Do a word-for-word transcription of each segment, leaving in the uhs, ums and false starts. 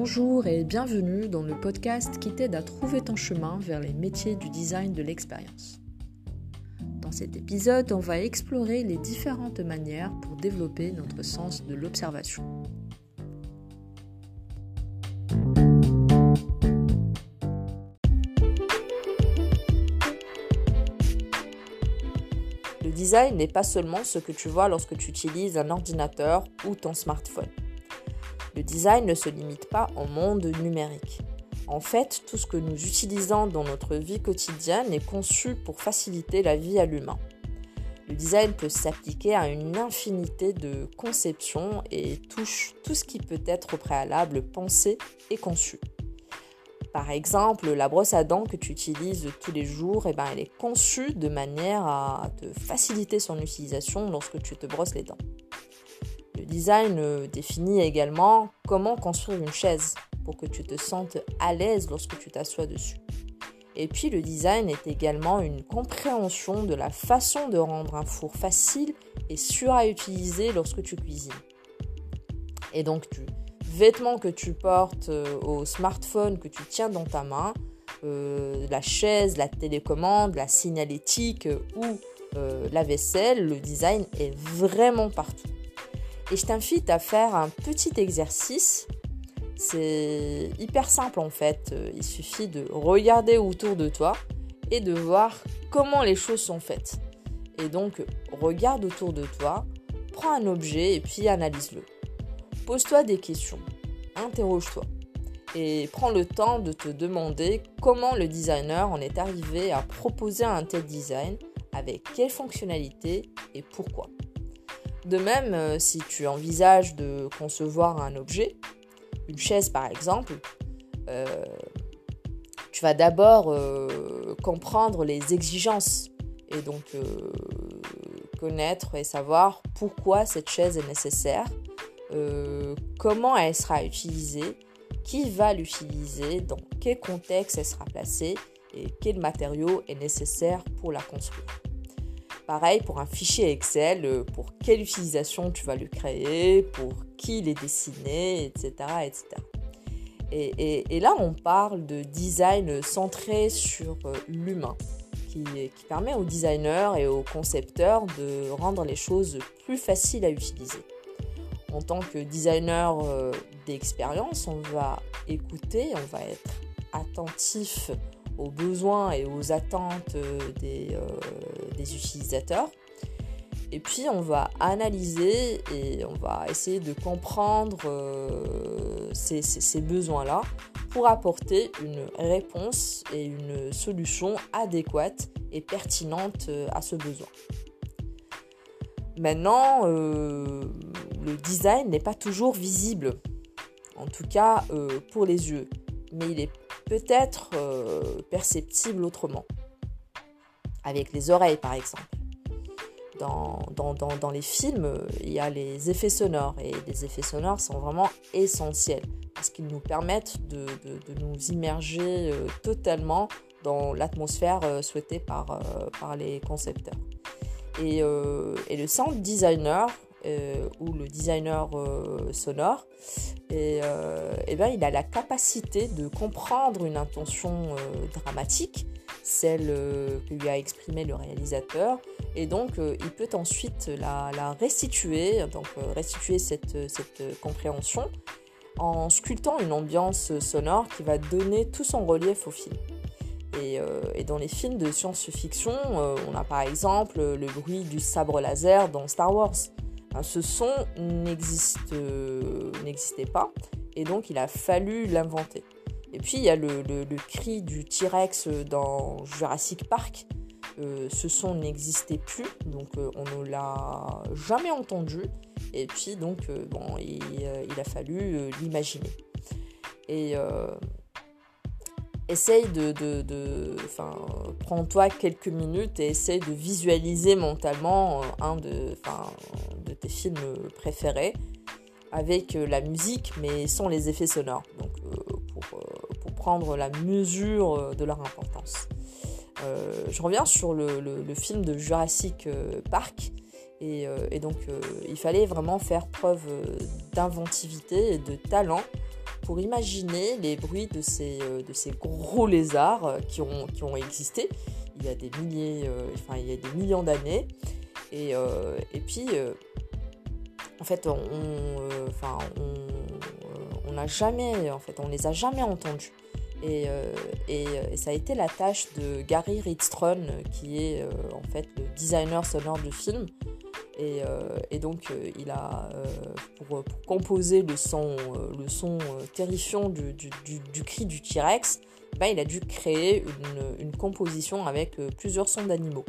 Bonjour et bienvenue dans le podcast qui t'aide à trouver ton chemin vers les métiers du design de l'expérience. Dans cet épisode, on va explorer les différentes manières pour développer notre sens de l'observation. Le design n'est pas seulement ce que tu vois lorsque tu utilises un ordinateur ou ton smartphone. Le design ne se limite pas au monde numérique. En fait, tout ce que nous utilisons dans notre vie quotidienne est conçu pour faciliter la vie à l'humain. Le design peut s'appliquer à une infinité de conceptions et touche tout ce qui peut être au préalable pensé et conçu. Par exemple, la brosse à dents que tu utilises tous les jours, eh ben, elle est conçue de manière à te faciliter son utilisation lorsque tu te brosses les dents. Le design définit également comment construire une chaise pour que tu te sentes à l'aise lorsque tu t'assois dessus. Et puis le design est également une compréhension de la façon de rendre un four facile et sûr à utiliser lorsque tu cuisines. Et donc du vêtement que tu portes au smartphone que tu tiens dans ta main, euh, la chaise, la télécommande, la signalétique ou euh, la vaisselle, le design est vraiment partout. Et je t'invite à faire un petit exercice. C'est hyper simple en fait. Il suffit de regarder autour de toi et de voir comment les choses sont faites. Et donc, regarde autour de toi, prends un objet et puis analyse-le. Pose-toi des questions, interroge-toi et prends le temps de te demander comment le designer en est arrivé à proposer un tel design, avec quelles fonctionnalités et pourquoi. De même, si tu envisages de concevoir un objet, une chaise par exemple, euh, tu vas d'abord euh, comprendre les exigences et donc euh, connaître et savoir pourquoi cette chaise est nécessaire, euh, comment elle sera utilisée, qui va l'utiliser, dans quel contexte elle sera placée et quel matériau est nécessaire pour la construire. Pareil pour un fichier Excel, pour quelle utilisation tu vas le créer, pour qui il est dessiné, et cetera et cetera. Et, et, et là, on parle de design centré sur l'humain, qui, qui permet aux designers et aux concepteurs de rendre les choses plus faciles à utiliser. En tant que designer euh, d'expérience, on va écouter, on va être attentif aux besoins et aux attentes des, euh, des utilisateurs. Et puis, on va analyser et on va essayer de comprendre euh, ces, ces, ces besoins-là pour apporter une réponse et une solution adéquate et pertinente à ce besoin. Maintenant, euh, le design n'est pas toujours visible, en tout cas euh, pour les yeux, mais il est peut-être euh, perceptible autrement, avec les oreilles par exemple. Dans, dans, dans, dans les films, il y a les effets sonores, et les effets sonores sont vraiment essentiels, parce qu'ils nous permettent de, de, de nous immerger euh, totalement dans l'atmosphère euh, souhaitée par, euh, par les concepteurs. Et, euh, et le sound designer, euh, ou le designer euh, sonore, et, euh, et ben, il a la capacité de comprendre une intention euh, dramatique, celle euh, que lui a exprimée le réalisateur, et donc euh, il peut ensuite la, la restituer, donc euh, restituer cette, cette compréhension en sculptant une ambiance sonore qui va donner tout son relief au film. Et, euh, et dans les films de science-fiction, euh, on a par exemple le bruit du sabre laser dans Star Wars. Hein, ce son n'existe, euh, n'existait pas, et donc il a fallu l'inventer. Et puis il y a le, le, le cri du T-Rex dans Jurassic Park. Euh, ce son n'existait plus, donc euh, on ne l'a jamais entendu. Et puis donc euh, bon, il, euh, il a fallu euh, l'imaginer. Et euh, essaye de, de, de, enfin, prends-toi quelques minutes et essaye de visualiser mentalement un de, enfin, de tes films préférés avec la musique mais sans les effets sonores, donc euh, pour, pour prendre la mesure de leur importance. Euh, je reviens sur le, le, le film de Jurassic Park et, euh, et donc euh, il fallait vraiment faire preuve d'inventivité et de talent pour imaginer les bruits de ces, euh, de ces gros lézards euh, qui, ont, qui ont existé il y a des milliers, euh, enfin il y a des millions d'années. Et, euh, et puis, euh, en fait, on, euh, enfin, on, on n'a jamais, en fait, on les a jamais entendus. Et, euh, et, et ça a été la tâche de Gary Rydstrom, qui est euh, en fait le designer sonore du film. Et, euh, et donc, euh, il a, euh, pour, pour composer le son, euh, le son euh, terrifiant du, du, du, du cri du T-Rex, ben, il a dû créer une, une composition avec euh, plusieurs sons d'animaux.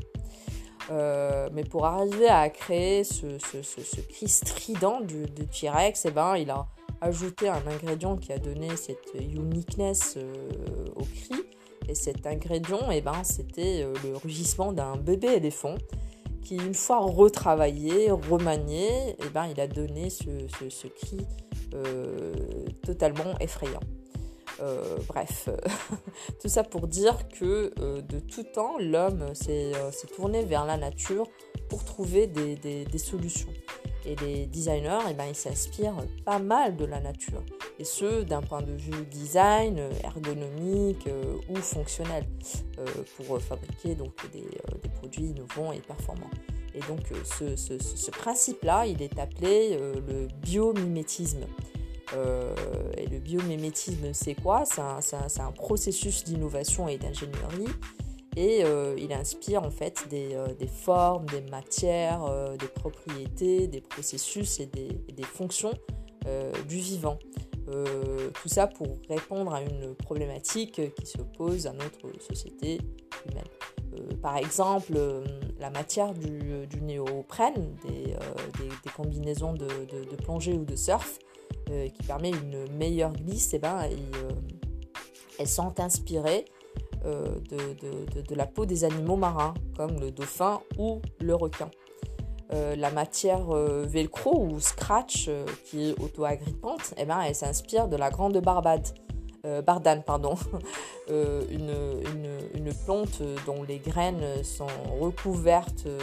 Euh, mais pour arriver à créer ce, ce, ce, ce cri strident du, du T-Rex, eh ben, il a ajouté un ingrédient qui a donné cette uniqueness euh, au cri. Et cet ingrédient, eh ben, c'était euh, le rugissement d'un bébé éléphant qui, une fois retravaillé, remanié, eh ben, il a donné ce, ce, ce cri euh, totalement effrayant. Euh, bref, tout ça pour dire que euh, de tout temps, l'homme s'est, euh, s'est tourné vers la nature pour trouver des, des, des solutions. Et les designers, eh ben, ils s'inspirent pas mal de la nature. Et ce, d'un point de vue design, ergonomique euh, ou fonctionnel, euh, pour fabriquer donc, des, euh, des produits innovants et performants. Et donc, euh, ce, ce, ce principe-là, il est appelé euh, le biomimétisme. Euh, et le biomimétisme, c'est quoi ? C'est un, c'est, un, c'est un processus d'innovation et d'ingénierie. Et euh, il inspire en fait des, euh, des formes, des matières, euh, des propriétés, des processus et des, et des fonctions euh, du vivant. Euh, tout ça pour répondre à une problématique qui se pose à notre société humaine. Euh, par exemple, euh, la matière du, du néoprène, des, euh, des, des combinaisons de, de, de plongée ou de surf, euh, qui permet une meilleure glisse, eh ben, et, euh, elles sont inspirées Euh, de, de, de, de la peau des animaux marins, comme le dauphin ou le requin. Euh, la matière euh, velcro ou scratch, euh, qui est auto-agrippante, eh ben, elle s'inspire de la grande barbade, euh, bardane, pardon. euh, une, une, une plante dont les graines sont recouvertes de,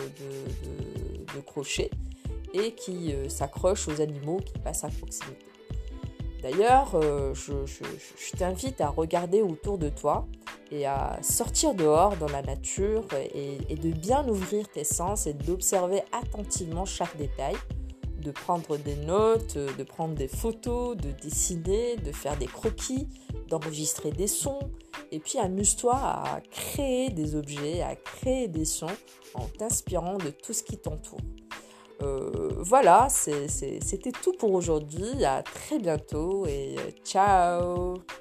de, de crochets et qui euh, s'accroche aux animaux qui passent à proximité. D'ailleurs, euh, je, je, je t'invite à regarder autour de toi et à sortir dehors dans la nature et, et de bien ouvrir tes sens et d'observer attentivement chaque détail, de prendre des notes, de prendre des photos, de dessiner, de faire des croquis, d'enregistrer des sons, et puis amuse-toi à créer des objets, à créer des sons en t'inspirant de tout ce qui t'entoure. Euh, voilà, c'est, c'est, c'était tout pour aujourd'hui. À très bientôt et ciao!